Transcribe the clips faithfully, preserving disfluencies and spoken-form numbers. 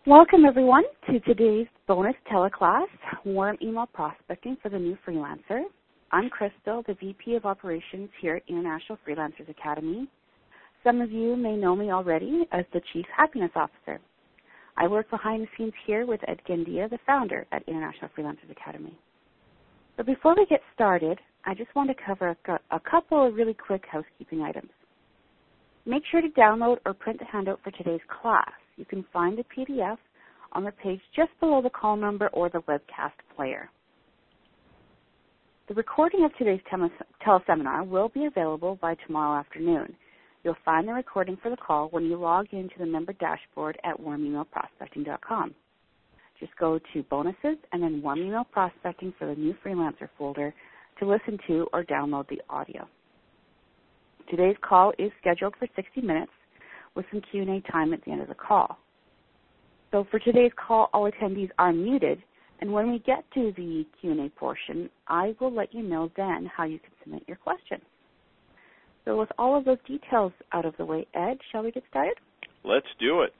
Welcome, everyone, to today's bonus teleclass, Warm Email Prospecting for the New Freelancer. I'm Crystal, the V P of Operations here at International Freelancers Academy. Some of you may know me already as the Chief Happiness Officer. I work behind the scenes here with Ed Gandia, the founder at International Freelancers Academy. But before we get started, I just want to cover a, a couple of really quick housekeeping items. Make sure to download or print the handout for today's class. You can find the P D F on the page just below the call number or the webcast player. The recording of today's teleseminar will be available by tomorrow afternoon. You'll find the recording for the call when you log into the member dashboard at warm email prospecting dot com. Just go to Bonuses and then Warm Email Prospecting for the New Freelancer folder to listen to or download the audio. Today's call is scheduled for sixty minutes with some Q and A time at the end of the call. So for today's call, all attendees are muted, and when we get to the Q and A portion, I will let you know then how you can submit your questions. So with all of those details out of the way, Ed, shall we get started? Let's do it.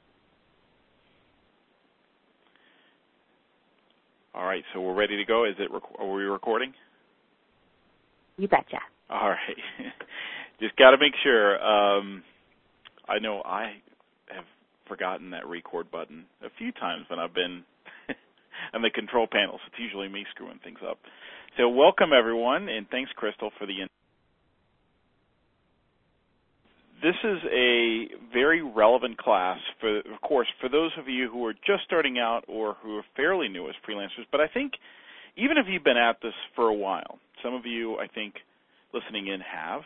All right, so we're ready to go. Is it? Rec- are we recording? You betcha. All right. Just got to make sure. Um, I know I have forgotten that record button a few times when I've been on the control panels. It's usually me screwing things up. So welcome, everyone, and thanks, Crystal, for the in- This is a very relevant class, for, of course, for those of you who are just starting out or who are fairly new as freelancers. But I think even if you've been at this for a while, some of you, I think, listening in have,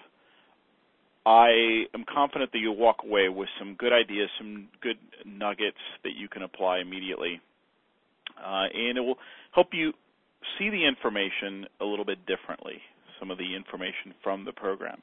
I am confident that you'll walk away with some good ideas, some good nuggets that you can apply immediately. Uh, and it will help you see the information a little bit differently, some of the information from the program.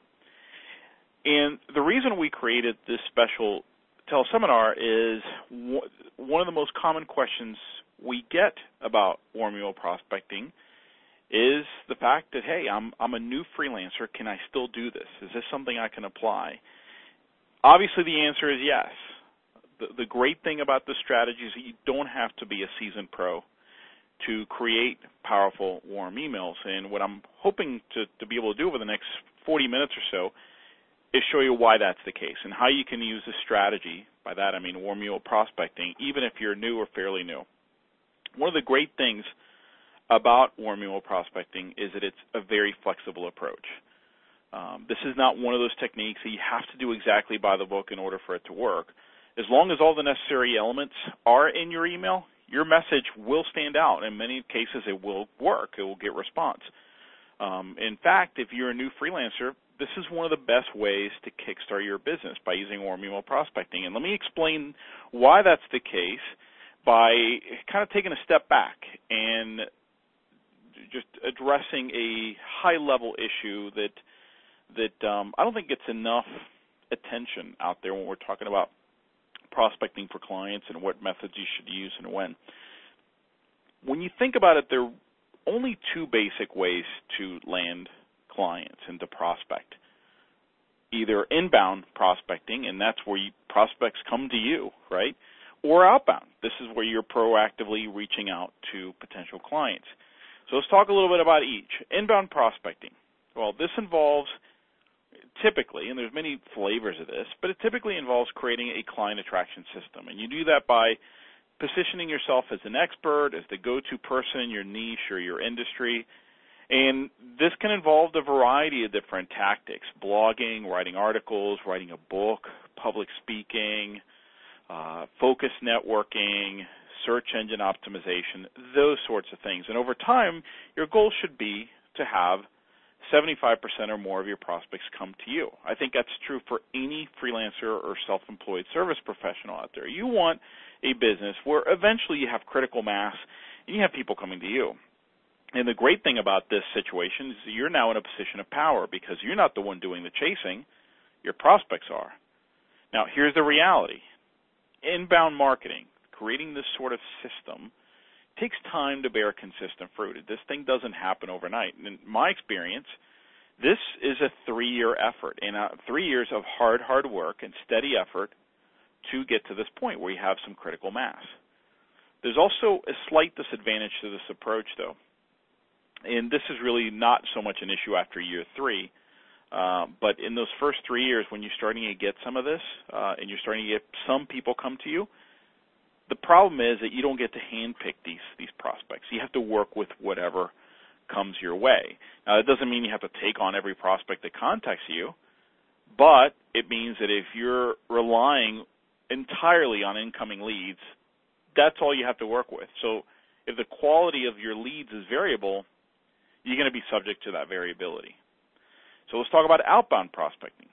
And the reason we created this special teleseminar is one of the most common questions we get about warm email prospecting is the fact that, hey, I'm I'm a new freelancer. Can I still do this? Is this something I can apply? Obviously, the answer is yes. The, the great thing about this strategy is that you don't have to be a seasoned pro to create powerful warm emails. And what I'm hoping to, to be able to do over the next forty minutes or so is show you why that's the case and how you can use this strategy. By that, I mean warm email prospecting, even if you're new or fairly new. One of the great things about warm email prospecting is that it's a very flexible approach. Um, this is not one of those techniques that you have to do exactly by the book in order for it to work. As long as all the necessary elements are in your email, your message will stand out. In many cases, it will work. It will get response. Um, in fact, if you're a new freelancer, this is one of the best ways to kickstart your business by using warm email prospecting. And let me explain why that's the case by kind of taking a step back and just addressing a high-level issue that that um, I don't think gets enough attention out there when we're talking about prospecting for clients and what methods you should use and when. When you think about it, there are only two basic ways to land clients and to prospect. Either inbound prospecting, and that's where you, prospects come to you, right? Or outbound. This is where you're proactively reaching out to potential clients. So let's talk a little bit about each. Inbound prospecting. Well, this involves typically, and there's many flavors of this, but it typically involves creating a client attraction system. And you do that by positioning yourself as an expert, as the go-to person in your niche or your industry. And this can involve a variety of different tactics: blogging, writing articles, writing a book, public speaking, uh, focus networking, search engine optimization, those sorts of things. And over time, your goal should be to have seventy-five percent or more of your prospects come to you. I think that's true for any freelancer or self-employed service professional out there. You want a business where eventually you have critical mass and you have people coming to you. And the great thing about this situation is that you're now in a position of power because you're not the one doing the chasing, your prospects are. Now, here's the reality. Inbound marketing, creating this sort of system, takes time to bear consistent fruit. This thing doesn't happen overnight. And in my experience, this is a three-year effort, and uh, three years of hard, hard work and steady effort to get to this point where you have some critical mass. There's also a slight disadvantage to this approach, though, and this is really not so much an issue after year three, uh, but in those first three years when you're starting to get some of this uh, and you're starting to get some people come to you, the problem is that you don't get to handpick these, these prospects. You have to work with whatever comes your way. Now, that doesn't mean you have to take on every prospect that contacts you, but it means that if you're relying entirely on incoming leads, that's all you have to work with. So if the quality of your leads is variable, you're going to be subject to that variability. So let's talk about outbound prospecting,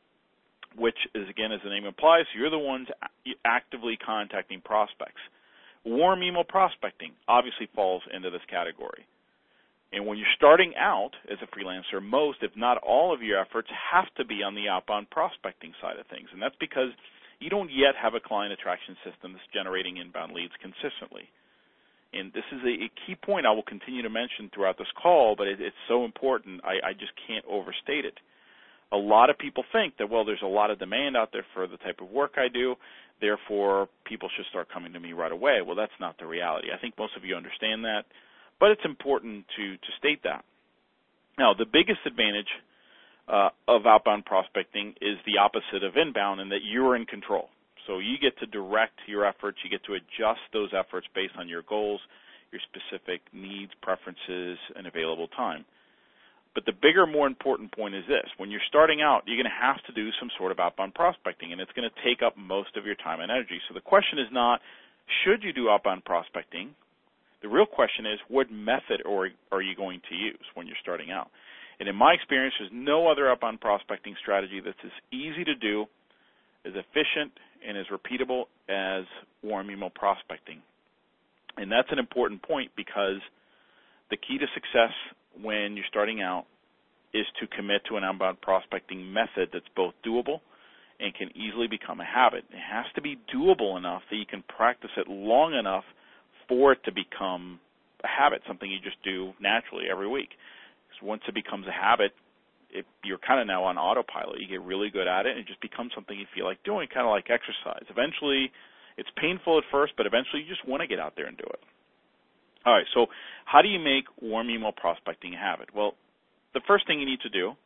which is, again, as the name implies, you're the ones actively contacting prospects. Warm email prospecting obviously falls into this category. And when you're starting out as a freelancer, most, if not all of your efforts have to be on the outbound prospecting side of things. And that's because you don't yet have a client attraction system that's generating inbound leads consistently. And this is a, a key point I will continue to mention throughout this call, but it, it's so important, I, I just can't overstate it. A lot of people think that, well, there's a lot of demand out there for the type of work I do, therefore people should start coming to me right away. Well, that's not the reality. I think most of you understand that, but it's important to, to state that. Now, the biggest advantage uh, of outbound prospecting is the opposite of inbound, in that you're in control. So you get to direct your efforts. You get to adjust those efforts based on your goals, your specific needs, preferences, and available time. But the bigger, more important point is this. When you're starting out, you're going to have to do some sort of outbound prospecting, and it's going to take up most of your time and energy. So the question is not, should you do outbound prospecting? The real question is, what method are, are you going to use when you're starting out? And in my experience, there's no other outbound prospecting strategy that's as easy to do, as efficient, and as repeatable as warm email prospecting. And that's an important point, because the key to success when you're starting out is to commit to an outbound prospecting method that's both doable and can easily become a habit. It has to be doable enough that you can practice it long enough for it to become a habit, something you just do naturally every week. Because once it becomes a habit, it, you're kind of now on autopilot. You get really good at it, and it just becomes something you feel like doing, kind of like exercise. Eventually, it's painful at first, but eventually you just want to get out there and do it. All right, so how do you make warm email prospecting a habit? Well, the first thing you need to do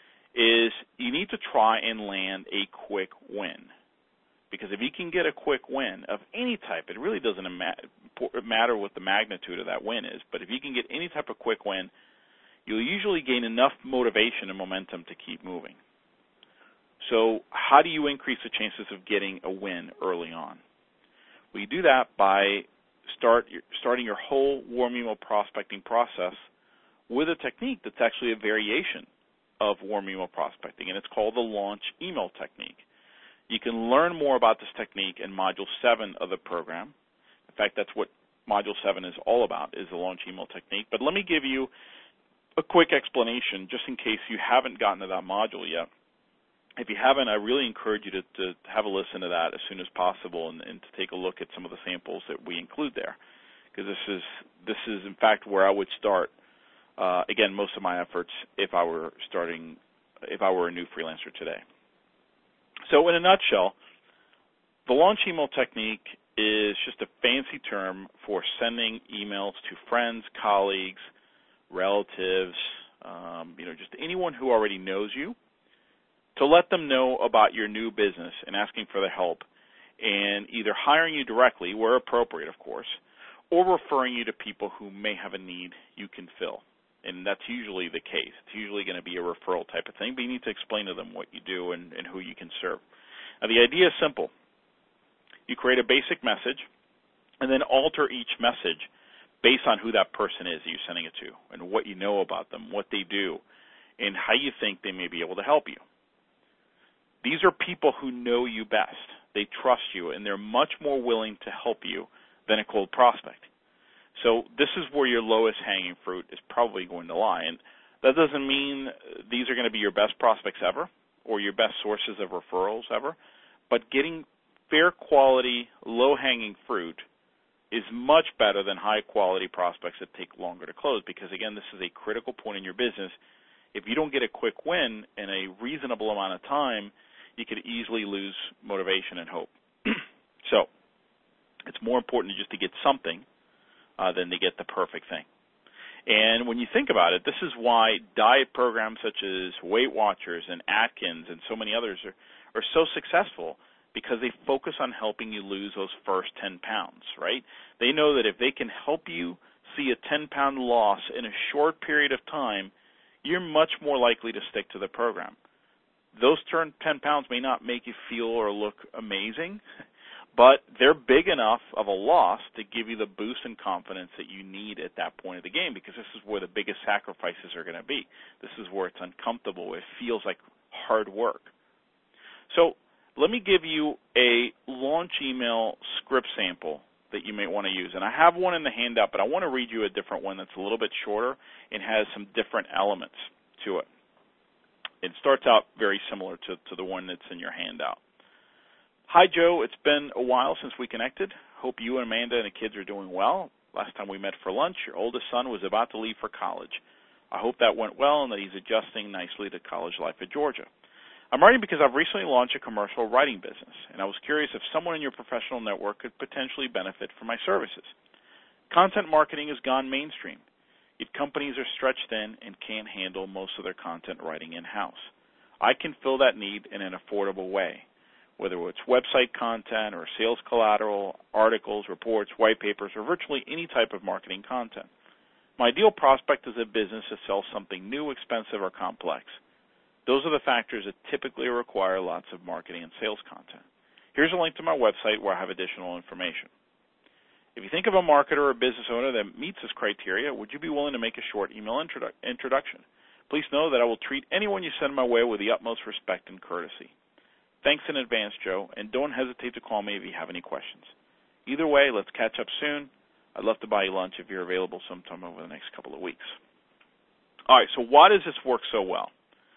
is you need to try and land a quick win. Because if you can get a quick win of any type, it really doesn't matter what the magnitude of that win is, but if you can get any type of quick win, you'll usually gain enough motivation and momentum to keep moving. So how do you increase the chances of getting a win early on? Well, you do that by start starting your whole warm email prospecting process with a technique that's actually a variation of warm email prospecting, and it's called the launch email technique. You can learn more about this technique in Module seven of the program. In fact, that's what Module seven is all about, is the launch email technique. But let me give you a quick explanation just in case you haven't gotten to that module yet. If you haven't, I really encourage you to, to have a listen to that as soon as possible and, and to take a look at some of the samples that we include there, because this is, this is, in fact, where I would start, uh, again, most of my efforts if I were starting, if I were a new freelancer today. So in a nutshell, the launch email technique is just a fancy term for sending emails to friends, colleagues, relatives, um, you know, just anyone who already knows you, to let them know about your new business and asking for their help, and either hiring you directly, where appropriate, of course, or referring you to people who may have a need you can fill. And that's usually the case. It's usually going to be a referral type of thing, but you need to explain to them what you do and, and who you can serve. Now, the idea is simple. You create a basic message and then alter each message based on who that person is that you're sending it to and what you know about them, what they do, and how you think they may be able to help you. These are people who know you best. They trust you, and they're much more willing to help you than a cold prospect. So this is where your lowest hanging fruit is probably going to lie. And that doesn't mean these are going to be your best prospects ever or your best sources of referrals ever, but getting fair quality, low hanging fruit is much better than high quality prospects that take longer to close, because again, this is a critical point in your business. If you don't get a quick win in a reasonable amount of time, you could easily lose motivation and hope. So it's more important just to get something uh, than to get the perfect thing. And when you think about it, this is why diet programs such as Weight Watchers and Atkins and so many others are, are so successful, because they focus on helping you lose those first ten pounds, right? They know that if they can help you see a ten-pound loss in a short period of time, you're much more likely to stick to the program. Those ten pounds may not make you feel or look amazing, but they're big enough of a loss to give you the boost and confidence that you need at that point of the game, because this is where the biggest sacrifices are going to be. This is where it's uncomfortable. It feels like hard work. So let me give you a launch email script sample that you may want to use. And I have one in the handout, but I want to read you a different one that's a little bit shorter and has some different elements to it. It starts out very similar to, to the one that's in your handout. Hi, Joe. It's been a while since we connected. Hope you and Amanda and the kids are doing well. Last time we met for lunch, your oldest son was about to leave for college. I hope that went well and that he's adjusting nicely to college life at Georgia. I'm writing because I've recently launched a commercial writing business, and I was curious if someone in your professional network could potentially benefit from my services. Content marketing has gone mainstream, yet companies are stretched thin and can't handle most of their content writing in-house. I can fill that need in an affordable way, whether it's website content or sales collateral, articles, reports, white papers, or virtually any type of marketing content. My ideal prospect is a business that sells something new, expensive, or complex. Those are the factors that typically require lots of marketing and sales content. Here's a link to my website where I have additional information. If you think of a marketer or a business owner that meets this criteria, would you be willing to make a short email introdu- introduction? Please know that I will treat anyone you send my way with the utmost respect and courtesy. Thanks in advance, Joe, and don't hesitate to call me if you have any questions. Either way, let's catch up soon. I'd love to buy you lunch if you're available sometime over the next couple of weeks. All right, so why does this work so well?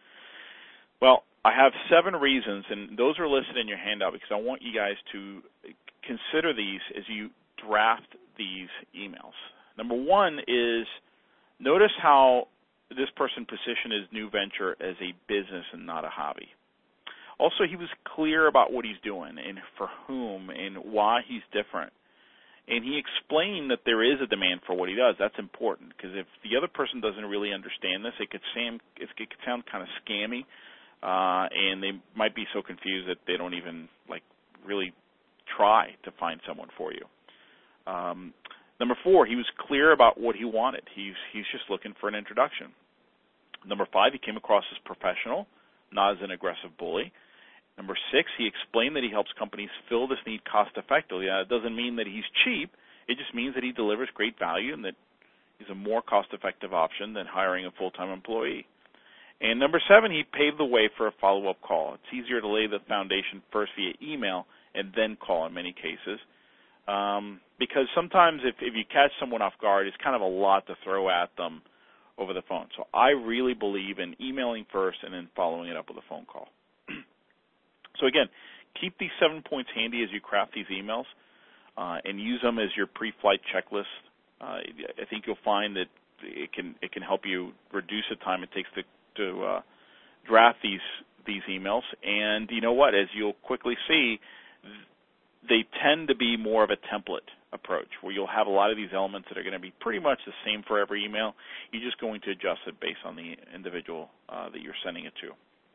Well, I have seven reasons, and those are listed in your handout because I want you guys to consider these as you draft these emails. Number one is notice how this person positioned his new venture as a business and not a hobby. Also, he was clear about what he's doing and for whom and why he's different. And he explained that there is a demand for what he does. That's important because if the other person doesn't really understand this, it could sound, it could sound kind of scammy. Uh, and they might be so confused that they don't even like really try to find someone for you. Um, number four, he was clear about what he wanted. He's he's just looking for an introduction. Number five, he came across as professional, not as an aggressive bully. Number six, he explained that he helps companies fill this need cost effectively. Now, it doesn't mean that he's cheap. It just means that he delivers great value and that he's a more cost effective option than hiring a full-time employee. And number seven, he paved the way for a follow-up call. It's easier to lay the foundation first via email and then call in many cases um, because sometimes if, if you catch someone off guard, it's kind of a lot to throw at them over the phone. So I really believe in emailing first and then following it up with a phone call. So again, keep these seven points handy as you craft these emails uh, and use them as your pre-flight checklist. Uh, I think you'll find that it can it can help you reduce the time it takes to to uh, draft these these emails. And you know what? As you'll quickly see, they tend to be more of a template approach where you'll have a lot of these elements that are going to be pretty much the same for every email. You're just going to adjust it based on the individual uh, that you're sending it to.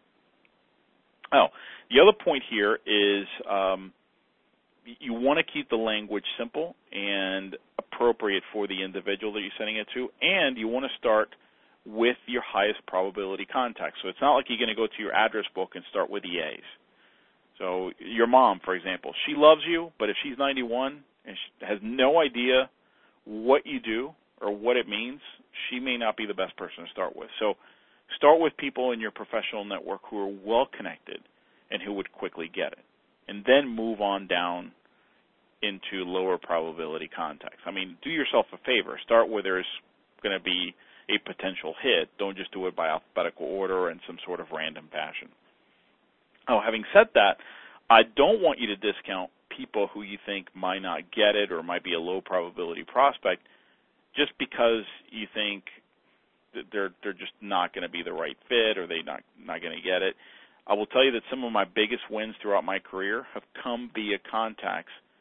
Oh, the other point here is um, you want to keep the language simple and appropriate for the individual that you're sending it to, and you want to start with your highest probability contacts. So it's not like you're going to go to your address book and start with E As. So your mom, for example, she loves you, but if she's ninety-one and she has no idea what you do or what it means, she may not be the best person to start with. So start with people in your professional network who are well connected and who would quickly get it, and then move on down into lower probability contacts. I mean, do yourself a favor. Start where there's going to be a potential hit. Don't just do it by alphabetical order or in some sort of random fashion. Oh, having said that, I don't want you to discount people who you think might not get it or might be a low probability prospect just because you think that they're they're just not going to be the right fit or they're not not going to get it. I will tell you that some of my biggest wins throughout my career have come via contacts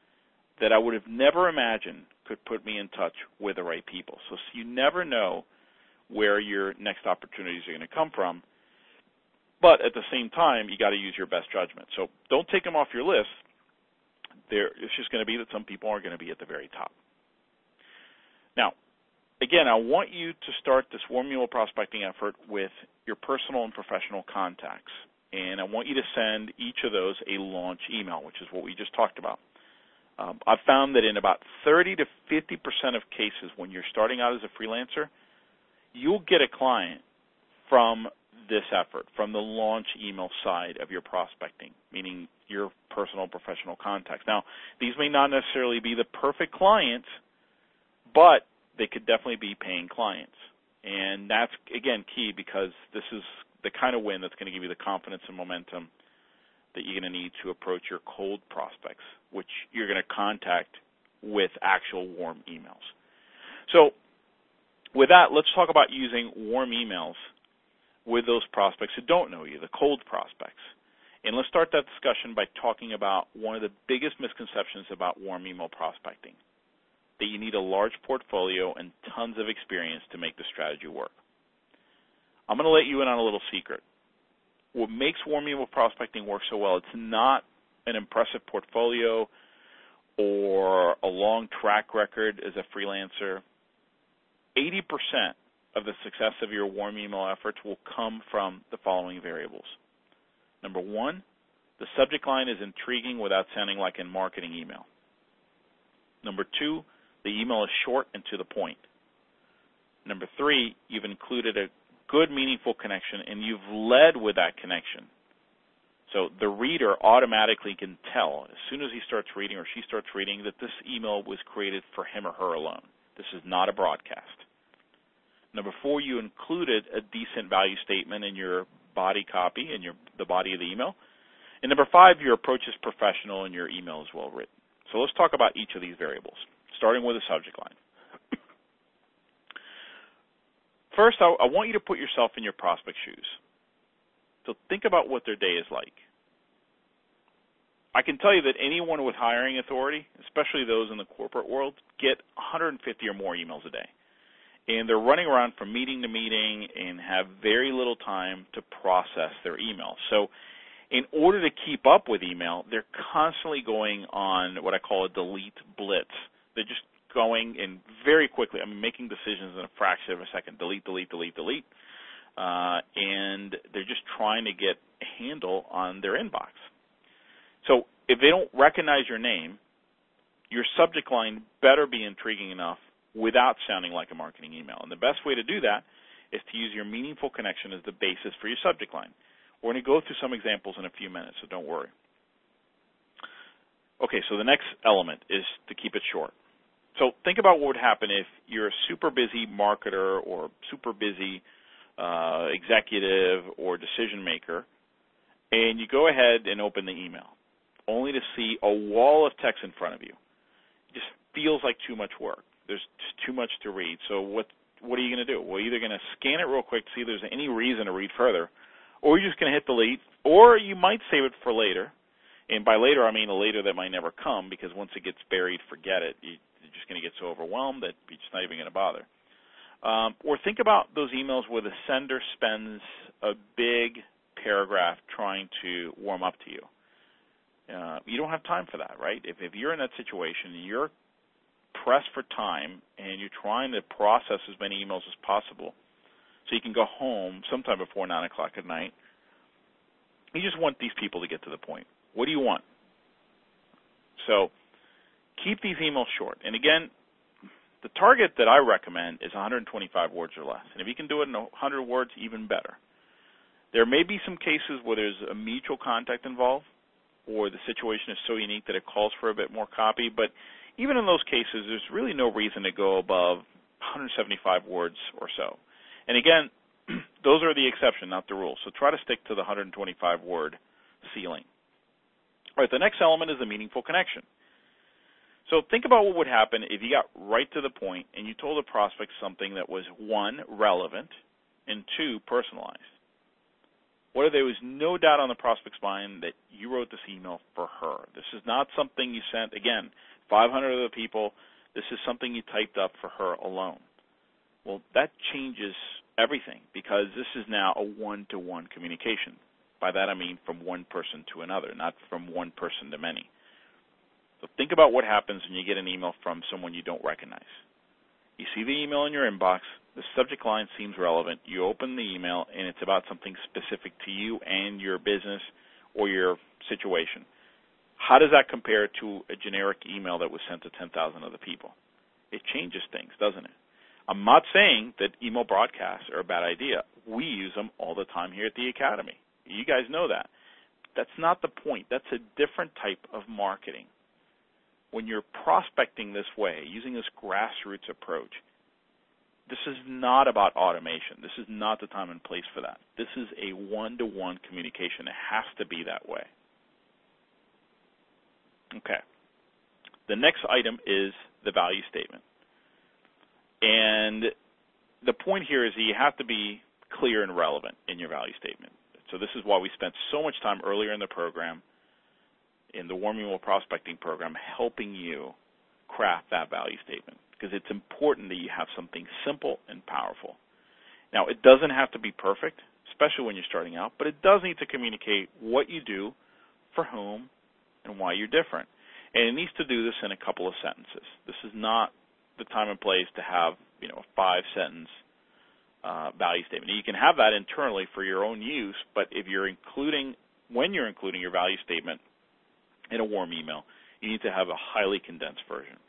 that I would have never imagined could put me in touch with the right people. So, so you never know where your next opportunities are going to come from. But at the same time, you got to use your best judgment. So don't take them off your list. There, it's just going to be that some people are going to be at the very top. Now, again, I want you to start this warm email prospecting effort with your personal and professional contacts. And I want you to send each of those a launch email, which is what we just talked about. Um, I've found that in about thirty to fifty percent of cases when you're starting out as a freelancer, you'll get a client from this effort, from the launch email side of your prospecting, meaning your personal professional contacts. Now, these may not necessarily be the perfect clients, but they could definitely be paying clients. And that's, again, key, because this is the kind of win that's going to give you the confidence and momentum that you're going to need to approach your cold prospects, which you're going to contact with actual warm emails. So with that, let's talk about using warm emails with those prospects who don't know you, the cold prospects. And let's start that discussion by talking about one of the biggest misconceptions about warm email prospecting, that you need a large portfolio and tons of experience to make the strategy work. I'm going to let you in on a little secret. What makes warm email prospecting work so well, it's not an impressive portfolio or a long track record as a freelancer. eighty percent of the success of your warm email efforts will come from the following variables. Number one, the subject line is intriguing without sounding like a marketing email. Number two, the email is short and to the point. Number three, you've included a good, meaningful connection, and you've led with that connection. So the reader automatically can tell as soon as he starts reading or she starts reading that this email was created for him or her alone. This is not a broadcast. Number four, you included a decent value statement in your body copy, in your, the body of the email. And number five, your approach is professional and your email is well written. So let's talk about each of these variables, starting with the subject line. First, I, I want you to put yourself in your prospect's shoes. So think about what their day is like. I can tell you that anyone with hiring authority, especially those in the corporate world, get one hundred fifty or more emails a day. And they're running around from meeting to meeting and have very little time to process their email. So in order to keep up with email, they're constantly going on what I call a delete blitz. They're just going in very quickly, I mean, making decisions in a fraction of a second, delete, delete, delete, delete. Uh, and they're just trying to get a handle on their inbox. So if they don't recognize your name, your subject line better be intriguing enough without sounding like a marketing email. And the best way to do that is to use your meaningful connection as the basis for your subject line. We're going to go through some examples in a few minutes, so don't worry. Okay, so the next element is to keep it short. So think about what would happen if you're a super busy marketer or super busy uh, executive or decision maker, and you go ahead and open the email, only to see a wall of text in front of you. It just feels like too much work. There's just too much to read. So what what are you going to do? Well, you're either going to scan it real quick to see if there's any reason to read further, or you're just going to hit delete, or you might save it for later. And by later, I mean a later that might never come, because once it gets buried, forget it. You, you're just going to get so overwhelmed that you're just not even going to bother. Um, or think about those emails where the sender spends a big paragraph trying to warm up to you. Uh, you don't have time for that, right? If, if you're in that situation, you're pressed for time, and you're trying to process as many emails as possible so you can go home sometime before nine o'clock at night. You just want these people to get to the point. What do you want? So keep these emails short. And again, the target that I recommend is one hundred twenty-five words or less. And if you can do it in one hundred words, even better. There may be some cases where there's a mutual contact involved, or the situation is so unique that it calls for a bit more copy. But even in those cases, there's really no reason to go above one hundred seventy-five words or so. And again, those are the exception, not the rule. So try to stick to the one hundred twenty-five word ceiling. All right, the next element is the meaningful connection. So think about what would happen if you got right to the point and you told a prospect something that was, one, relevant, and two, personalized. What if there was no doubt on the prospect's mind that you wrote this email for her? This is not something you sent, again, five hundred other people. This is something you typed up for her alone. Well, that changes everything because this is now a one-to-one communication. By that I mean from one person to another, not from one person to many. So think about what happens when you get an email from someone you don't recognize. You see the email in your inbox, the subject line seems relevant, you open the email, and it's about something specific to you and your business or your situation. How does that compare to a generic email that was sent to ten thousand other people? It changes things, doesn't it? I'm not saying that email broadcasts are a bad idea. We use them all the time here at the Academy. You guys know that. That's not the point. That's a different type of marketing. When you're prospecting this way, using this grassroots approach, this is not about automation. This is not the time and place for that. This is a one-to-one communication. It has to be that way. Okay. The next item is the value statement. And the point here is that you have to be clear and relevant in your value statement. So this is why we spent so much time earlier in the program, in the Warm Email Prospecting Program, helping you craft that value statement, because it's important that you have something simple and powerful. Now, it doesn't have to be perfect, especially when you're starting out, but it does need to communicate what you do, for whom, and why you're different. And it needs to do this in a couple of sentences. This is not the time and place to have, you know, a five-sentence uh, value statement. You can have that internally for your own use, but if you're including, when you're including your value statement in a warm email, you need to have a highly condensed version.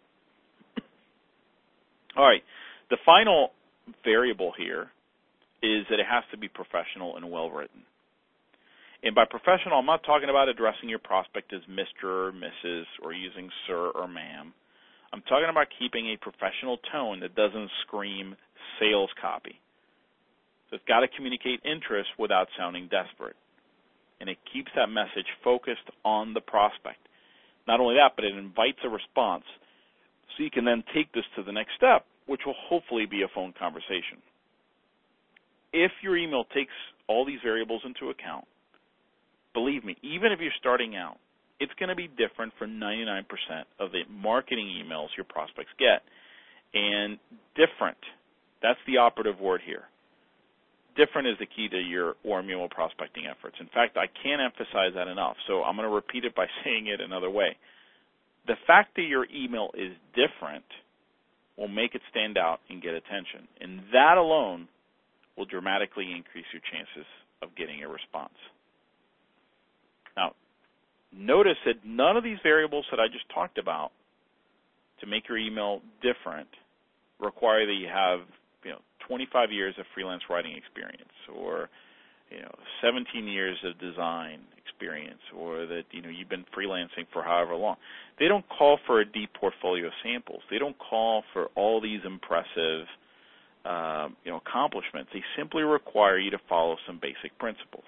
All right, the final variable here is that it has to be professional and well-written. And by professional, I'm not talking about addressing your prospect as Mister or Missus or using sir or ma'am. I'm talking about keeping a professional tone that doesn't scream sales copy. So it's got to communicate interest without sounding desperate. And it keeps that message focused on the prospect. Not only that, but it invites a response so you can then take this to the next step, which will hopefully be a phone conversation. If your email takes all these variables into account, believe me, even if you're starting out, it's going to be different for ninety-nine percent of the marketing emails your prospects get. And different, that's the operative word here. Different is the key to your warm email prospecting efforts. In fact, I can't emphasize that enough, so I'm going to repeat it by saying it another way. The fact that your email is different will make it stand out and get attention. And that alone will dramatically increase your chances of getting a response. Now, notice that none of these variables that I just talked about to make your email different require that you have, you know, twenty-five years of freelance writing experience, or, you know, seventeen years of design experience, or that, you know, you've been freelancing for however long. They don't call for a deep portfolio of samples. They don't call for all these impressive, uh, you know, accomplishments. They simply require you to follow some basic principles.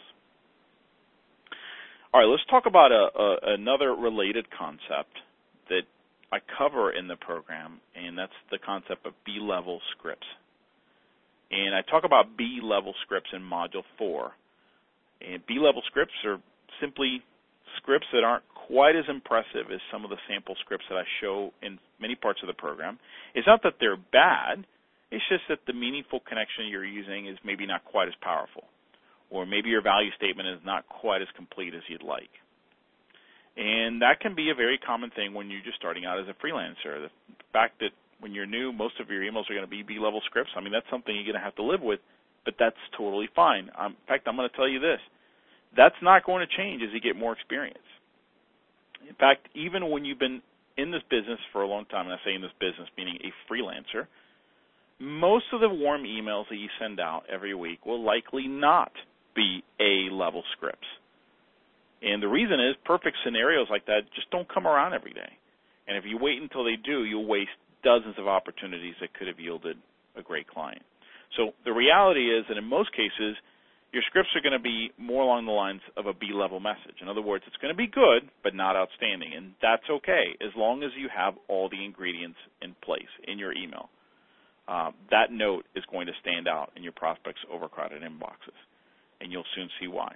All right, let's talk about a, a, another related concept that I cover in the program, and that's the concept of B-level scripts. And I talk about B-level scripts in Module four. And B-level scripts are simply scripts that aren't quite as impressive as some of the sample scripts that I show in many parts of the program. It's not that they're bad. It's just that the meaningful connection you're using is maybe not quite as powerful. Or maybe your value statement is not quite as complete as you'd like. And that can be a very common thing when you're just starting out as a freelancer. The fact that when you're new, most of your emails are going to be B-level scripts, I mean, that's something you're going to have to live with, but that's totally fine. Um, in fact, I'm going to tell you this. That's not going to change as you get more experience. In fact, even when you've been in this business for a long time, and I say in this business meaning a freelancer, most of the warm emails that you send out every week will likely not be A-level scripts. And the reason is perfect scenarios like that just don't come around every day. And if you wait until they do, you'll waste dozens of opportunities that could have yielded a great client. So the reality is that in most cases, your scripts are going to be more along the lines of a B-level message. In other words, it's going to be good, but not outstanding. And that's okay as long as you have all the ingredients in place in your email. Uh, that note is going to stand out in your prospects' overcrowded inboxes, and you'll soon see why.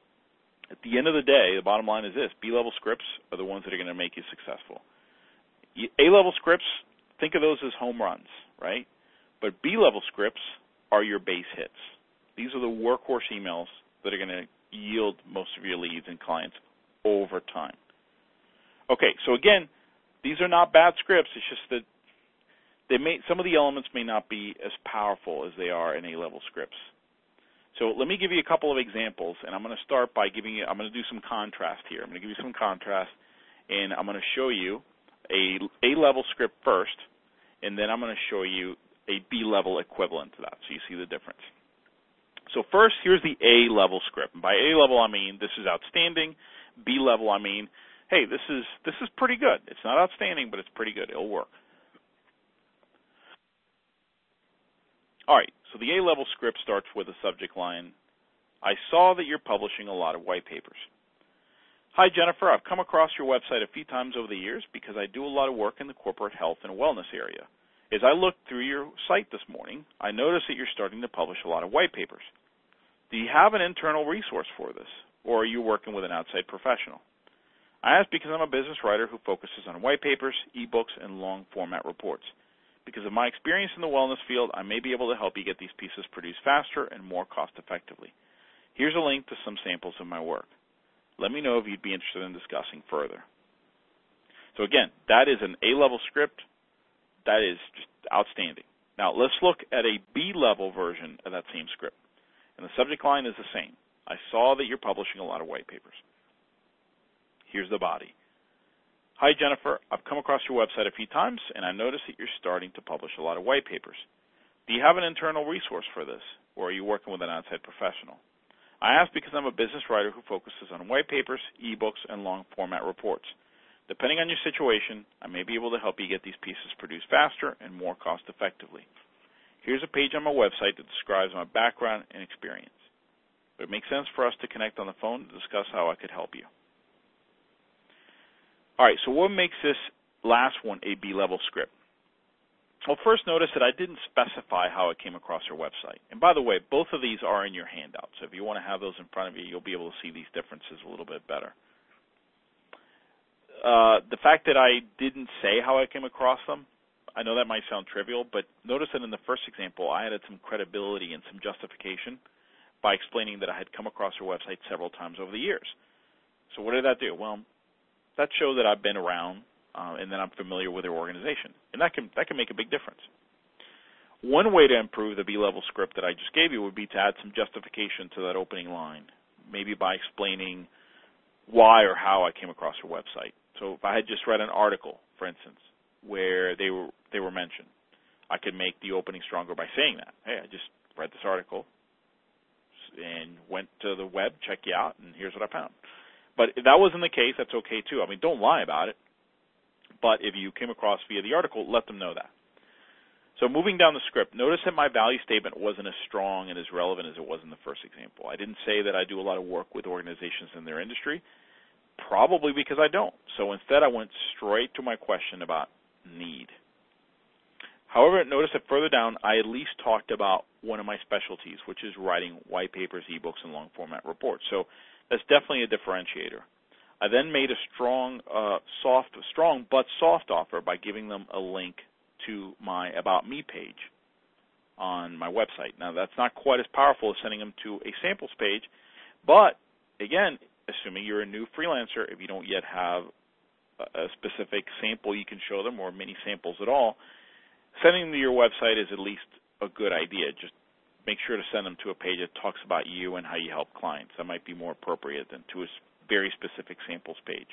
At the end of the day, the bottom line is this. B-level scripts are the ones that are going to make you successful. A-level scripts, think of those as home runs, right? But B-level scripts are your base hits. These are the workhorse emails that are going to yield most of your leads and clients over time. Okay, so again, these are not bad scripts. It's just that they may, some of the elements may not be as powerful as they are in A-level scripts. So let me give you a couple of examples, and I'm going to start by giving you, I'm going to do some contrast here. I'm going to give you some contrast, and I'm going to show you a A-level script first, and then I'm going to show you a B-level equivalent to that, so you see the difference. So first, here's the A-level script. And by A-level, I mean this is outstanding. B-level, I mean, hey, this is this is pretty good. It's not outstanding, but it's pretty good. It'll work. All right, so the A-level script starts with a subject line, I saw that you're publishing a lot of white papers. Hi, Jennifer. I've come across your website a few times over the years because I do a lot of work in the corporate health and wellness area. As I looked through your site this morning, I noticed that you're starting to publish a lot of white papers. Do you have an internal resource for this, or are you working with an outside professional? I ask because I'm a business writer who focuses on white papers, e-books, and long-format reports. Because of my experience in the wellness field, I may be able to help you get these pieces produced faster and more cost-effectively. Here's a link to some samples of my work. Let me know if you'd be interested in discussing further. So again, that is an A-level script. That is just outstanding. Now, let's look at a B-level version of that same script. And the subject line is the same. I saw that you're publishing a lot of white papers. Here's the body. Hi, Jennifer. I've come across your website a few times, and I noticed that you're starting to publish a lot of white papers. Do you have an internal resource for this, or are you working with an outside professional? I ask because I'm a business writer who focuses on white papers, e-books, and long-format reports. Depending on your situation, I may be able to help you get these pieces produced faster and more cost-effectively. Here's a page on my website that describes my background and experience. Would it make sense for us to connect on the phone to discuss how I could help you? All right, so what makes this last one a B-level script? Well, first notice that I didn't specify how it came across your website. And by the way, both of these are in your handout, so if you want to have those in front of you, you'll be able to see these differences a little bit better. Uh, the fact that I didn't say how I came across them, I know that might sound trivial, but notice that in the first example, I added some credibility and some justification by explaining that I had come across your website several times over the years. So what did that do? Well, that showed that I've been around uh, and that I'm familiar with your organization, and that can that can make a big difference. One way to improve the B-level script that I just gave you would be to add some justification to that opening line, maybe by explaining why or how I came across your website. So if I had just read an article, for instance, where they were they were mentioned, I could make the opening stronger by saying that. Hey, I just read this article and went to the web, check you out, and here's what I found. But if that wasn't the case, that's okay too. I mean, don't lie about it. But if you came across via the article, let them know that. So moving down the script, notice that my value statement wasn't as strong and as relevant as it was in the first example. I didn't say that I do a lot of work with organizations in their industry, probably because I don't. So instead, I went straight to my question about need. However, notice that further down, I at least talked about one of my specialties, which is writing white papers, ebooks, and long-format reports. So that's definitely a differentiator. I then made a strong, uh, soft, strong but soft offer by giving them a link to my About Me page on my website. Now, that's not quite as powerful as sending them to a samples page, but again, assuming you're a new freelancer, if you don't yet have a specific sample you can show them or many samples at all, sending them to your website is at least a good idea. Just make sure to send them to a page that talks about you and how you help clients. That might be more appropriate than to a very specific samples page.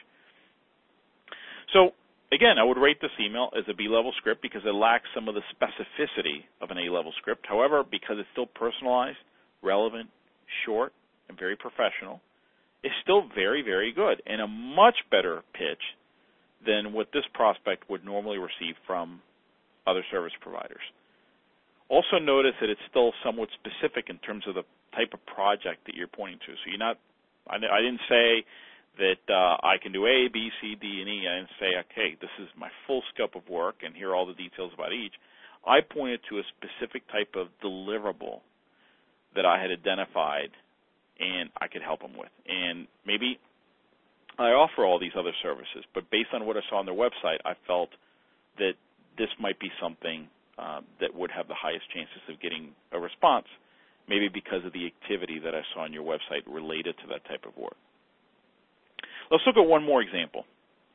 So again, I would rate this email as a B-level script because it lacks some of the specificity of an A-level script. However, because it's still personalized, relevant, short, and very professional, it's still very, very good and a much better pitch than what this prospect would normally receive from other service providers. Also notice that it's still somewhat specific in terms of the type of project that you're pointing to. So you're not, I, I didn't say that uh, I can do A, B, C, D, and E. I didn't say, okay, this is my full scope of work and here are all the details about each. I pointed to a specific type of deliverable that I had identified and I could help them with. And maybe I offer all these other services, but based on what I saw on their website, I felt that this might be something uh, that would have the highest chances of getting a response, maybe because of the activity that I saw on your website related to that type of work. Let's look at one more example.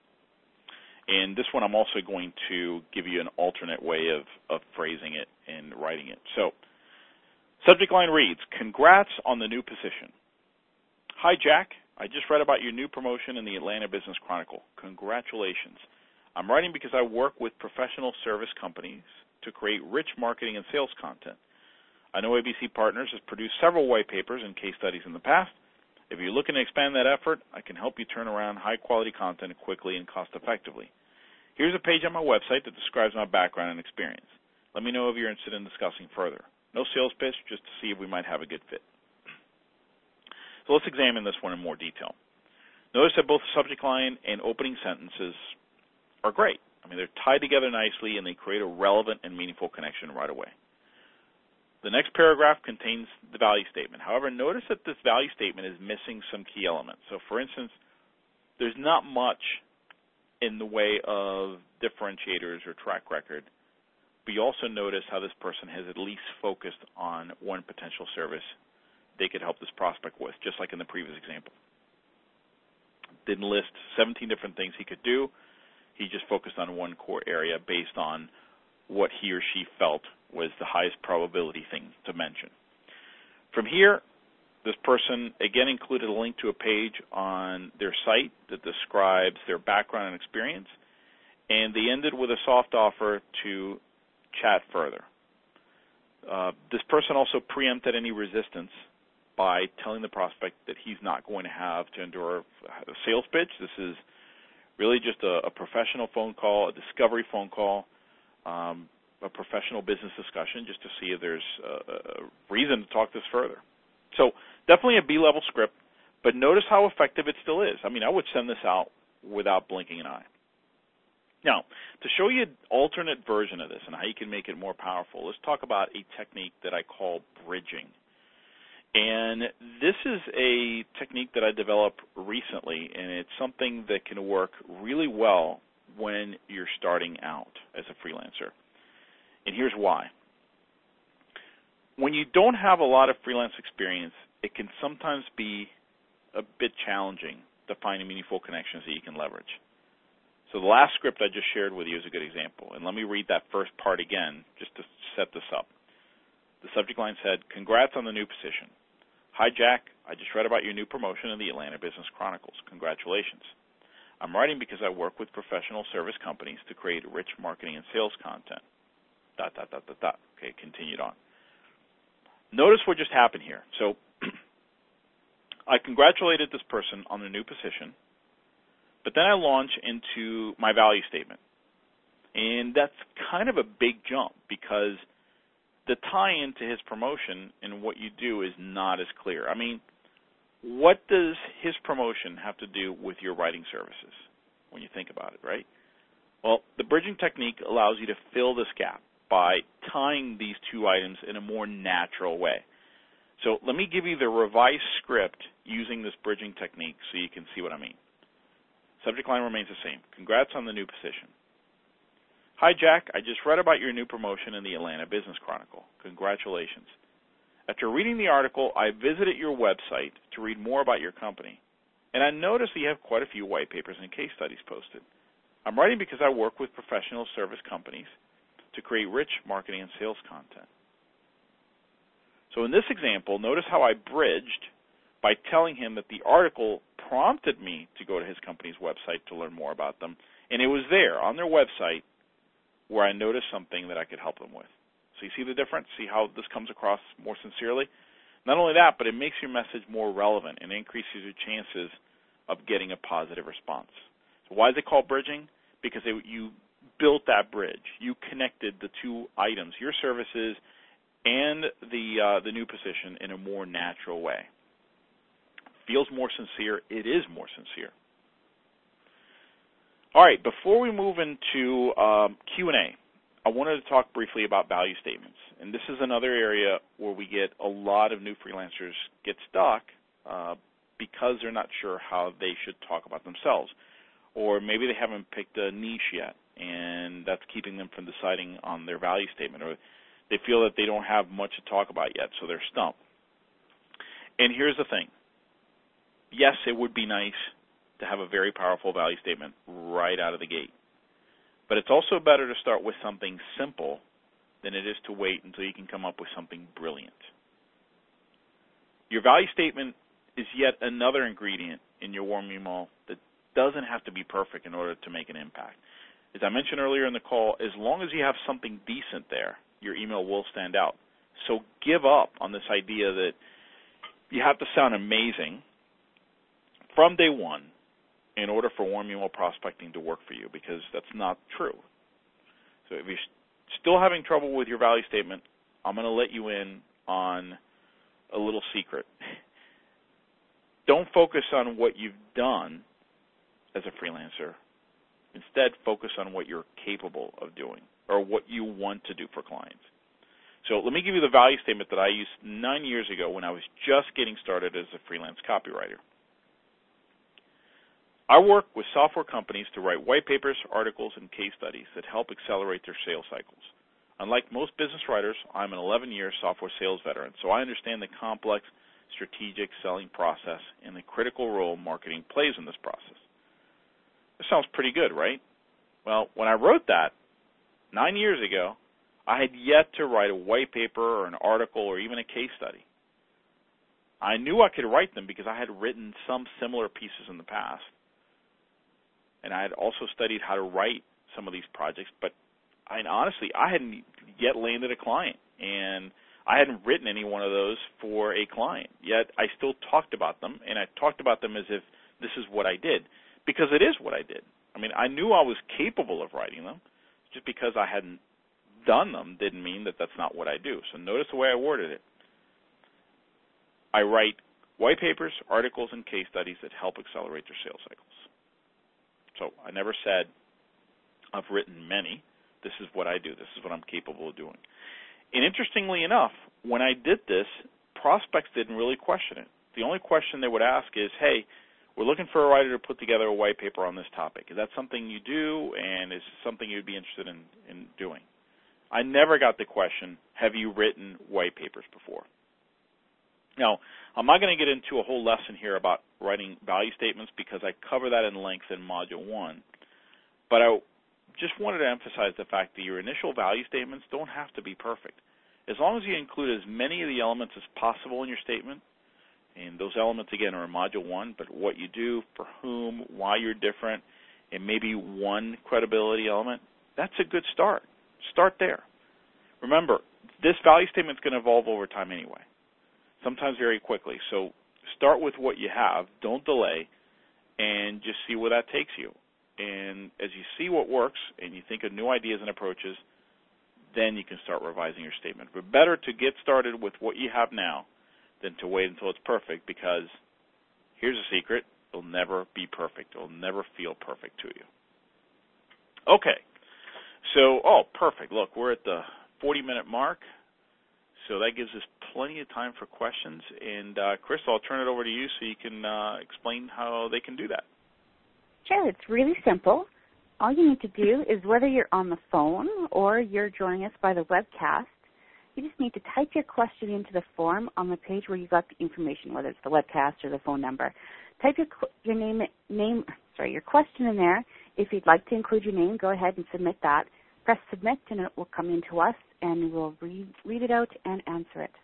And this one I'm also going to give you an alternate way of, of phrasing it and writing it. So, subject line reads, "Congrats on the new position. Hi, Jack. I just read about your new promotion in the Atlanta Business Chronicle. Congratulations. I'm writing because I work with professional service companies to create rich marketing and sales content. I know A B C Partners has produced several white papers and case studies in the past. If you're looking to expand that effort, I can help you turn around high-quality content quickly and cost-effectively. Here's a page on my website that describes my background and experience. Let me know if you're interested in discussing further. No sales pitch, just to see if we might have a good fit." So let's examine this one in more detail. Notice that both the subject line and opening sentences are great. I mean, they're tied together nicely, and they create a relevant and meaningful connection right away. The next paragraph contains the value statement. However, notice that this value statement is missing some key elements. So, for instance, there's not much in the way of differentiators or track record, but you also notice how this person has at least focused on one potential service they could help this prospect with, just like in the previous example. Didn't list seventeen different things he could do. He just focused on one core area based on what he or she felt was the highest probability thing to mention. From here, this person again included a link to a page on their site that describes their background and experience, and they ended with a soft offer to chat further. Uh, this person also preempted any resistance by telling the prospect that he's not going to have to endure a sales pitch. This is really just a, a professional phone call, a discovery phone call, um, a professional business discussion, just to see if there's a, a reason to talk this further. So definitely a B-level script, but notice how effective it still is. I mean, I would send this out without blinking an eye. Now, to show you an alternate version of this and how you can make it more powerful, let's talk about a technique that I call bridging. And this is a technique that I developed recently, and it's something that can work really well when you're starting out as a freelancer. And here's why. When you don't have a lot of freelance experience, it can sometimes be a bit challenging to find meaningful connections that you can leverage. So the last script I just shared with you is a good example. And let me read that first part again just to set this up. The subject line said, "Congrats on the new position. Hi, Jack. I just read about your new promotion in the Atlanta Business Chronicles. Congratulations. I'm writing because I work with professional service companies to create rich marketing and sales content." Dot, dot, dot, dot, dot. Okay, continued on. Notice what just happened here. So I congratulated this person on their new position, but then I launch into my value statement. And that's kind of a big jump because the tie-in to his promotion and what you do is not as clear. I mean, what does his promotion have to do with your writing services when you think about it, right? Well, the bridging technique allows you to fill this gap by tying these two items in a more natural way. So let me give you the revised script using this bridging technique so you can see what I mean. Subject line remains the same. Congrats on the new position. Hi, Jack. I just read about your new promotion in the Atlanta Business Chronicle. Congratulations. After reading the article, I visited your website to read more about your company, and I noticed that you have quite a few white papers and case studies posted. I'm writing because I work with professional service companies to create rich marketing and sales content. So in this example, notice how I bridged by telling him that the article prompted me to go to his company's website to learn more about them, and it was there on their website where I noticed something that I could help them with. So you see the difference? See how this comes across more sincerely? Not only that, but it makes your message more relevant and increases your chances of getting a positive response. So why is it called bridging? Because it, you built that bridge. You connected the two items, your services and the uh, the new position, in a more natural way. Feels more sincere. It is more sincere. All right, before we move into um, Q and A, I wanted to talk briefly about value statements. And this is another area where we get a lot of new freelancers get stuck uh, because they're not sure how they should talk about themselves. Or maybe they haven't picked a niche yet, and that's keeping them from deciding on their value statement, or they feel that they don't have much to talk about yet, so they're stumped. And here's the thing. Yes, it would be nice to have a very powerful value statement right out of the gate, but it's also better to start with something simple than it is to wait until you can come up with something brilliant. Your value statement is yet another ingredient in your warm email that doesn't have to be perfect in order to make an impact. As I mentioned earlier in the call, as long as you have something decent there, your email will stand out. So give up on this idea that you have to sound amazing from day one in order for warm email prospecting to work for you, because that's not true. So if you're still having trouble with your value statement, I'm going to let you in on a little secret. Don't focus on what you've done as a freelancer. Instead, focus on what you're capable of doing or what you want to do for clients. So let me give you the value statement that I used nine years ago when I was just getting started as a freelance copywriter. I work with software companies to write white papers, articles, and case studies that help accelerate their sales cycles. Unlike most business writers, I'm an eleven-year software sales veteran, so I understand the complex strategic selling process and the critical role marketing plays in this process. This sounds pretty good, right? Well, when I wrote that nine years ago, I had yet to write a white paper or an article or even a case study. I knew I could write them because I had written some similar pieces in the past, and I had also studied how to write some of these projects, but I, honestly, I hadn't yet landed a client, and I hadn't written any one of those for a client, yet I still talked about them, and I talked about them as if this is what I did, because it is what I did. I mean, I knew I was capable of writing them. Just because I hadn't done them didn't mean that that's not what I do. So notice the way I worded it. I write white papers, articles, and case studies that help accelerate their sales cycles. So I never said I've written many. This is what I do. This is what I'm capable of doing. And interestingly enough, when I did this, prospects didn't really question it. The only question they would ask is, hey, we're looking for a writer to put together a white paper on this topic. Is that something you do, and is it something you'd be interested in, in doing? I never got the question, have you written white papers before? Now, I'm not going to get into a whole lesson here about writing value statements because I cover that in length in Module one, but I just wanted to emphasize the fact that your initial value statements don't have to be perfect. As long as you include as many of the elements as possible in your statement, and those elements, again, are in Module one, but what you do, for whom, why you're different, and maybe one credibility element, that's a good start. Start there. Remember, this value statement is going to evolve over time anyway, sometimes very quickly. So start with what you have. Don't delay, and just see where that takes you. And as you see what works and you think of new ideas and approaches, then you can start revising your statement. But better to get started with what you have now than to wait until it's perfect, because here's a secret, it'll never be perfect. It'll never feel perfect to you. Okay, so, oh, perfect. Look, we're at the forty-minute mark, so that gives us plenty of time for questions. And, uh, Crystal, I'll turn it over to you so you can uh, explain how they can do that. Sure, it's really simple. All you need to do is, whether you're on the phone or you're joining us by the webcast, you just need to type your question into the form on the page where you got the information, whether it's the webcast or the phone number. Type your your name name sorry your question in there. If you'd like to include your name, go ahead and submit that. Press submit, and it will come into us, and we'll read read it out and answer it.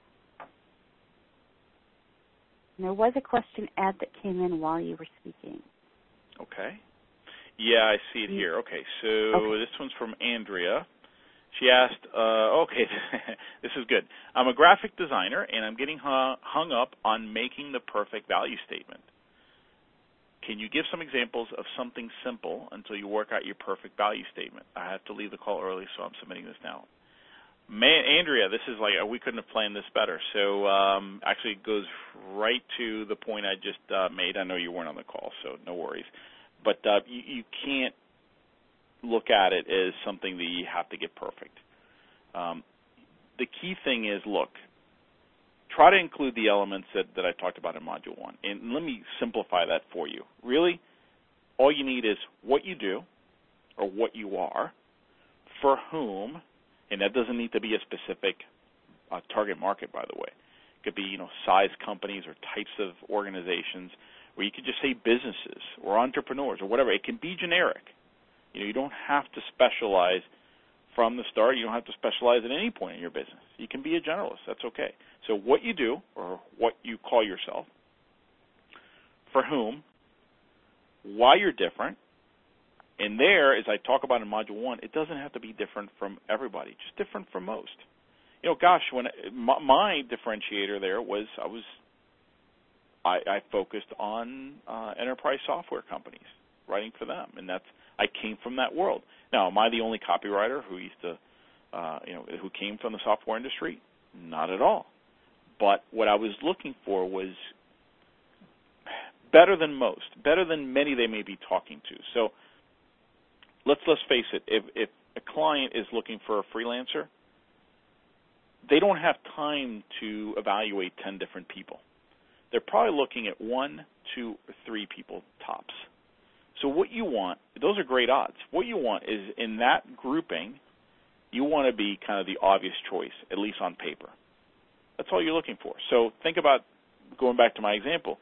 And there was a question, Ed, that came in while you were speaking. Okay. Yeah, I see it here. Okay, so okay. This one's from Andrea. She asked, uh, okay, this is good. I'm a graphic designer, and I'm getting hung, hung up on making the perfect value statement. Can you give some examples of something simple until you work out your perfect value statement? I have to leave the call early, so I'm submitting this now. Man, Andrea, this is like, we couldn't have planned this better. So um, actually it goes right to the point I just uh, made. I know you weren't on the call, so no worries. But uh, you, you can't look at it as something that you have to get perfect. Um, the key thing is, look, try to include the elements that, that I talked about in Module one. And let me simplify that for you. Really, all you need is what you do, or what you are, for whom, and that doesn't need to be a specific uh, target market, by the way. It could be, you know, size companies or types of organizations, where you could just say businesses or entrepreneurs or whatever. It can be generic. You know, you don't have to specialize from the start. You don't have to specialize at any point in your business. You can be a generalist. That's okay. So what you do, or what you call yourself, for whom, why you're different, and there, as I talk about in Module one, it doesn't have to be different from everybody, just different from most. You know, gosh, when my, my differentiator there was I was I, I focused on uh, enterprise software companies, writing for them, and that's I came from that world. Now, am I the only copywriter who used to, uh, you know, who came from the software industry? Not at all. But what I was looking for was better than most, better than many they may be talking to. So let's let's face it. If, if a client is looking for a freelancer, they don't have time to evaluate ten different people. They're probably looking at one, two, or three people tops. So what you want, those are great odds. What you want is in that grouping, you want to be kind of the obvious choice, at least on paper. That's all you're looking for. So think about, going back to my example,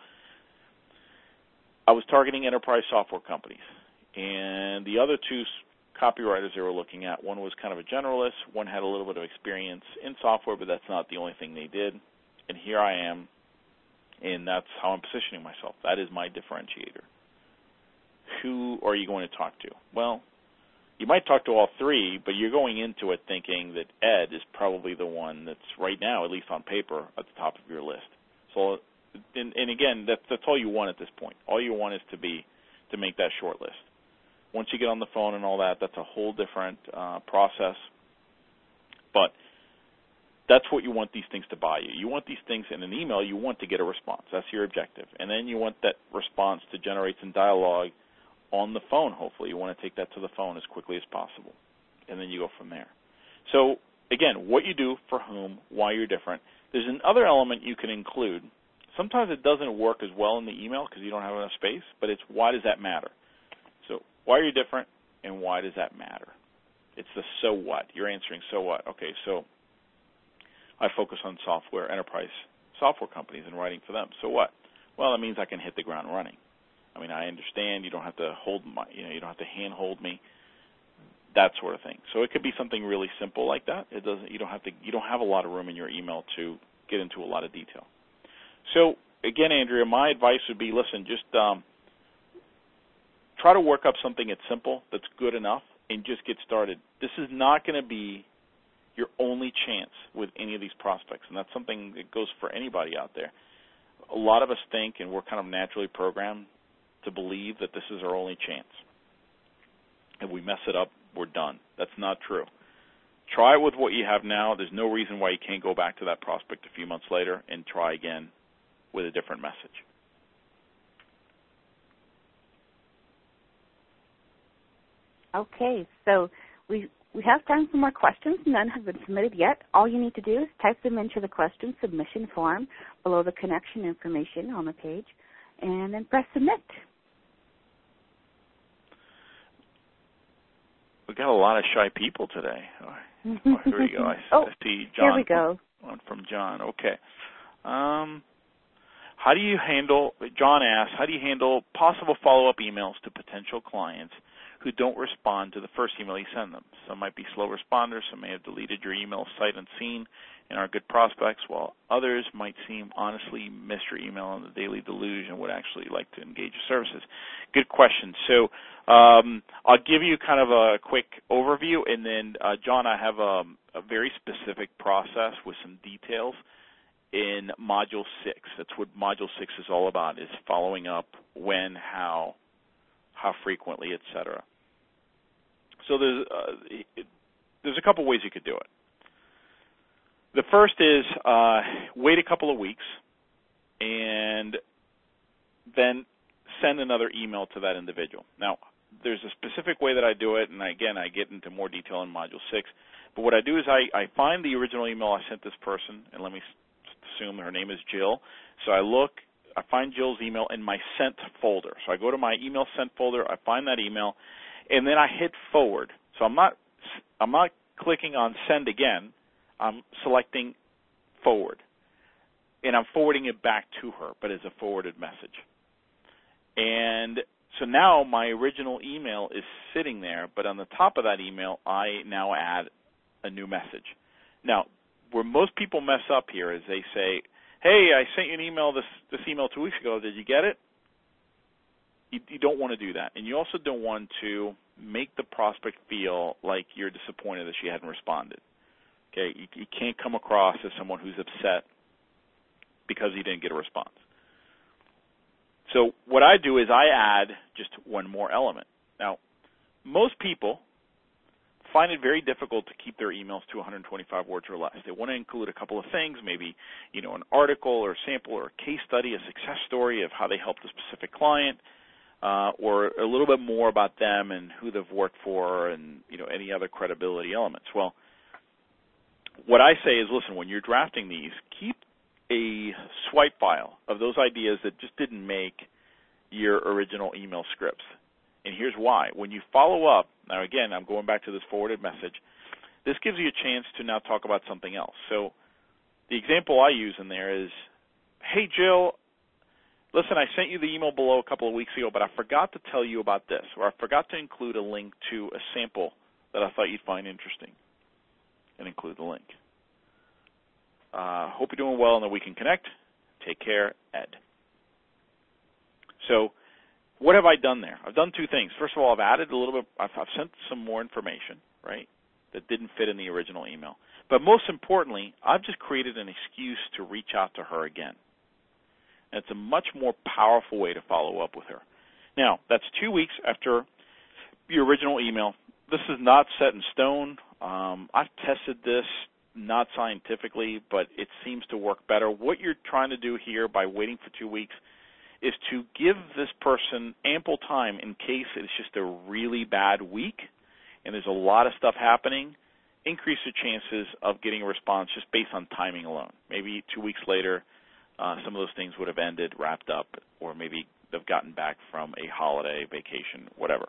I was targeting enterprise software companies, and the other two copywriters they were looking at, one was kind of a generalist, one had a little bit of experience in software, but that's not the only thing they did. And here I am, and that's how I'm positioning myself. That is my differentiator. Who are you going to talk to? Well, you might talk to all three, but you're going into it thinking that Ed is probably the one that's right now, at least on paper, at the top of your list. So, and, and again, that's, that's all you want at this point. All you want is to be to make that short list. Once you get on the phone and all that, that's a whole different uh, process. But that's what you want these things to buy you. You want these things in an email, you want to get a response. That's your objective. And then you want that response to generate some dialogue on the phone, hopefully. You want to take that to the phone as quickly as possible. And then you go from there. So, again, what you do, for whom, why you're different. There's another element you can include. Sometimes it doesn't work as well in the email because you don't have enough space, but it's why does that matter? So why are you different, and why does that matter? It's the so what. You're answering so what. Okay, so I focus on software, enterprise software companies and writing for them. So what? Well, it means I can hit the ground running. I mean, I understand you don't have to hold my, you know, you don't have to hand hold me, that sort of thing. So it could be something really simple like that. It doesn't, you don't have to, you don't have a lot of room in your email to get into a lot of detail. So again, Andrea, my advice would be, listen, just um, try to work up something that's simple, that's good enough, and just get started. This is not going to be your only chance with any of these prospects, and that's something that goes for anybody out there. A lot of us think, and we're kind of naturally programmed to believe that this is our only chance. If we mess it up, we're done. That's not true. Try it with what you have now. There's no reason why you can't go back to that prospect a few months later and try again with a different message. Okay, so we we have time for more questions. None have been submitted yet. All you need to do is type them into the question submission form below the connection information on the page, and then press submit. We got a lot of shy people today. Oh, here we go. I, oh, I see John. Here we go. One from John. Okay. Um, how do you handle, John asks, how do you handle possible follow-up emails to potential clients who don't respond to the first email you send them? Some might be slow responders. Some may have deleted your email sight unseen and are good prospects, while others might seem honestly missed your email in the daily deluge and would actually like to engage your services. Good question. So um, I'll give you kind of a quick overview, and then, uh, John, I have a, a very specific process with some details in Module six. That's what Module six is all about, is following up, when, how, how frequently, et cetera. So there's, uh, it, there's a couple ways you could do it. The first is uh, wait a couple of weeks and then send another email to that individual. Now, there's a specific way that I do it, and again, I get into more detail in Module six. But what I do is I, I find the original email I sent this person, and let me assume her name is Jill. So I look, I find Jill's email in my sent folder. So I go to my email sent folder, I find that email, and then I hit forward. So I'm not I'm not clicking on send again. I'm selecting forward, and I'm forwarding it back to her, but as a forwarded message. And so now my original email is sitting there, but on the top of that email, I now add a new message. Now, where most people mess up here is they say, hey, I sent you an email this, this email two weeks ago. Did you get it? You, you don't want to do that. And you also don't want to make the prospect feel like you're disappointed that she hadn't responded. Okay, you, you can't come across as someone who's upset because you didn't get a response. So what I do is I add just one more element. Now, most people find it very difficult to keep their emails to one hundred twenty-five words or less. They want to include a couple of things, maybe, you know, an article or a sample or a case study, a success story of how they helped a specific client, uh, or a little bit more about them and who they've worked for and, you know, any other credibility elements. Well, what I say is, listen, when you're drafting these, keep a swipe file of those ideas that just didn't make your original email scripts. And here's why. When you follow up, now again, I'm going back to this forwarded message, this gives you a chance to now talk about something else. So the example I use in there is, hey, Jill, listen, I sent you the email below a couple of weeks ago, but I forgot to tell you about this, or I forgot to include a link to a sample that I thought you'd find interesting, and include the link. Uh, hope you're doing well and that we can connect. Take care, Ed. So what have I done there? I've done two things. First of all, I've added a little bit, I've, I've sent some more information, right, that didn't fit in the original email. But most importantly, I've just created an excuse to reach out to her again. And it's a much more powerful way to follow up with her. Now, that's two weeks after your original email. This is not set in stone. Um, I've tested this, not scientifically, but it seems to work better. What you're trying to do here by waiting for two weeks is to give this person ample time in case it's just a really bad week and there's a lot of stuff happening, increase the chances of getting a response just based on timing alone. Maybe two weeks later, uh, some of those things would have ended, wrapped up, or maybe they've gotten back from a holiday, vacation, whatever.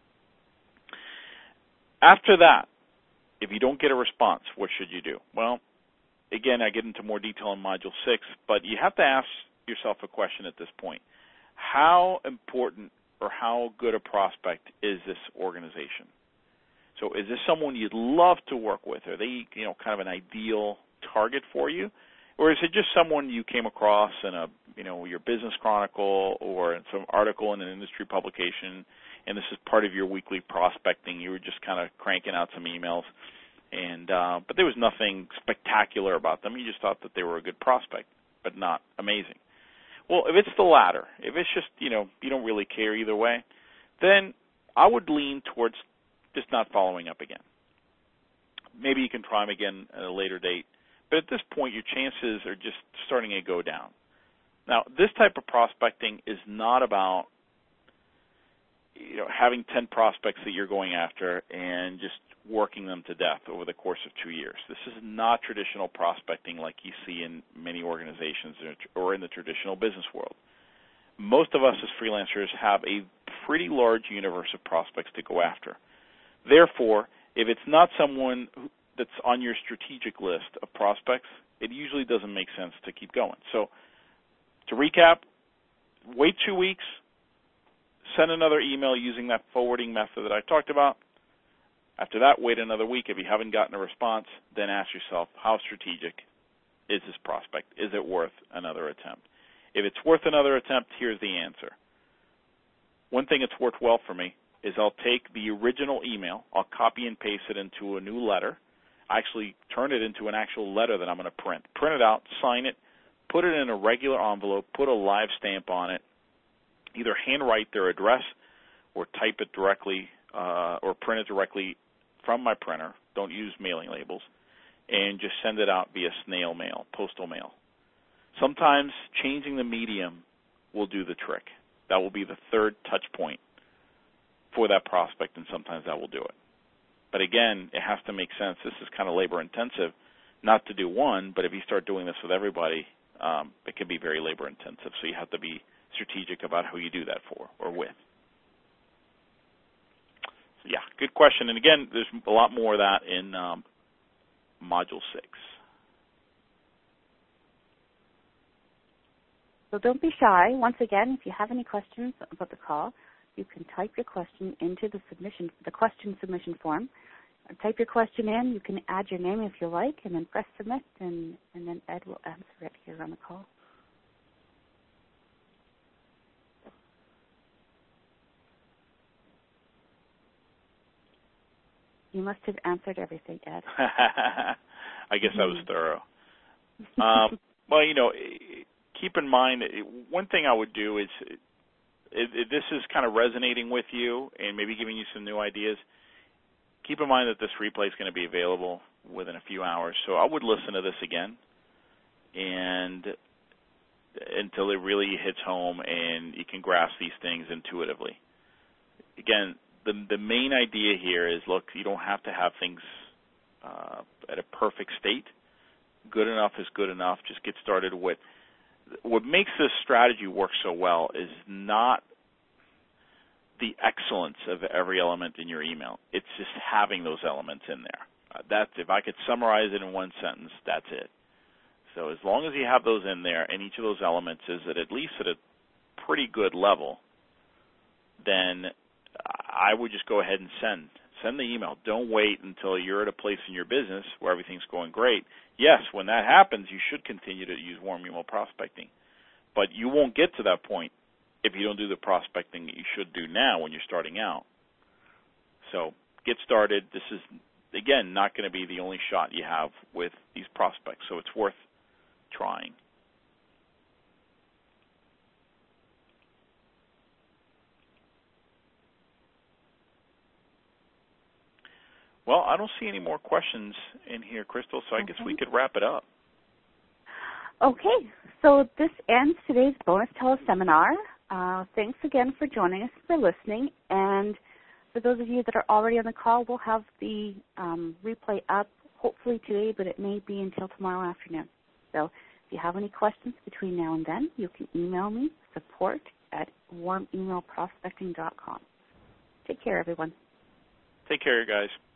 After that, if you don't get a response, what should you do? Well, again, I get into more detail in Module six, but you have to ask yourself a question at this point. How important or how good a prospect is this organization? So is this someone you'd love to work with? Are they, you know, kind of an ideal target for you? Or is it just someone you came across in a, you know, your business chronicle or in some article in an industry publication, and this is part of your weekly prospecting? You were just kind of cranking out some emails, and uh, but there was nothing spectacular about them. You just thought that they were a good prospect, but not amazing. Well, if it's the latter, if it's just, you know, you don't really care either way, then I would lean towards just not following up again. Maybe you can try them again at a later date, but at this point your chances are just starting to go down. Now, this type of prospecting is not about, you know, having ten prospects that you're going after and just working them to death over the course of two years. This is not traditional prospecting like you see in many organizations or in the traditional business world. Most of us as freelancers have a pretty large universe of prospects to go after. Therefore, if it's not someone that's on your strategic list of prospects, it usually doesn't make sense to keep going. So to recap, wait two weeks, send another email using that forwarding method that I talked about. After that, wait another week. If you haven't gotten a response, then ask yourself, how strategic is this prospect? Is it worth another attempt? If it's worth another attempt, here's the answer. One thing that's worked well for me is I'll take the original email, I'll copy and paste it into a new letter, actually turn it into an actual letter that I'm going to print. Print it out, sign it, put it in a regular envelope, put a live stamp on it, either handwrite their address or type it directly uh, or print it directly from my printer. Don't use mailing labels. And just send it out via snail mail, postal mail. Sometimes changing the medium will do the trick. That will be the third touch point for that prospect, and sometimes that will do it. But again, it has to make sense. This is kind of labor intensive, not to do one, but if you start doing this with everybody, um, it can be very labor intensive. So you have to be strategic about who you do that for or with. yeah, good question. And again, there's a lot more of that in um, Module six. So don't be shy. Once again, if you have any questions about the call, you can type your question into the submission, the question submission form. Type your question in. You can add your name if you like, and then press submit, and, and then Ed will answer it here on the call. You must have answered everything, Ed. I guess I was thorough. Um, well, you know, keep in mind, one thing I would do is, if, if this is kind of resonating with you and maybe giving you some new ideas, keep in mind that this replay is going to be available within a few hours. So I would listen to this again and until it really hits home and you can grasp these things intuitively. Again, the the main idea here is, look, you don't have to have things uh, at a perfect state. Good enough is good enough. Just get started with what makes this strategy work so well is not the excellence of every element in your email. It's just having those elements in there. Uh, that's, if I could summarize it in one sentence, that's it. So as long as you have those in there and each of those elements is at, at least at a pretty good level, then I would just go ahead and send. Send the email. Don't wait until you're at a place in your business where everything's going great. Yes, when that happens, you should continue to use warm email prospecting. But you won't get to that point if you don't do the prospecting that you should do now when you're starting out. So get started. This is, again, not going to be the only shot you have with these prospects, so it's worth trying. Well, I don't see any more questions in here, Crystal, so I okay. guess we could wrap it up. Okay, so this ends today's bonus teleseminar. Uh, thanks again for joining us, for listening, and for those of you that are already on the call, we'll have the um, replay up hopefully today, but it may be until tomorrow afternoon. So if you have any questions between now and then, you can email me, support at warm email prospecting dot com. Take care, everyone. Take care, you guys.